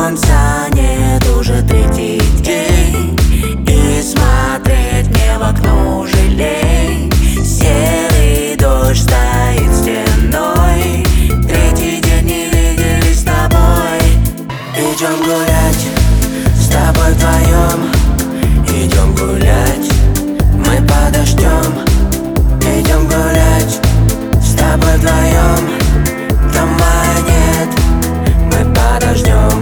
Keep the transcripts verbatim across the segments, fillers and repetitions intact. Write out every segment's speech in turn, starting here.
солнца нет уже третий день, и смотреть мне в окно жалей. Серый дождь стоит стеной, третий день не виделись с тобой. Идем гулять с тобой вдвоем, идем гулять, мы подождем. Идем гулять с тобой вдвоем, трамвая нет, мы подождем.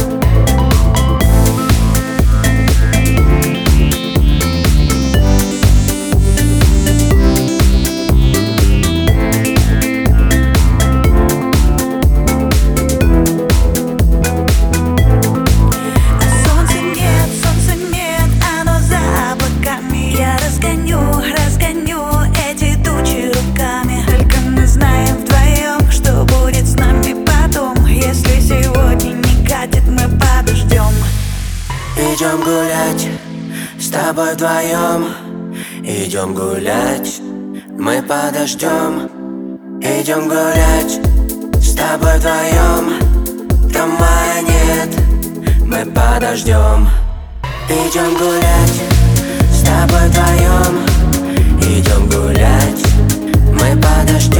Идем гулять с тобой вдвоем, идем гулять, мы подождем. Идем гулять с тобой вдвоем, трамвая нет, мы подождем. Идем гулять с тобой вдвоем, идем гулять, мы подождем.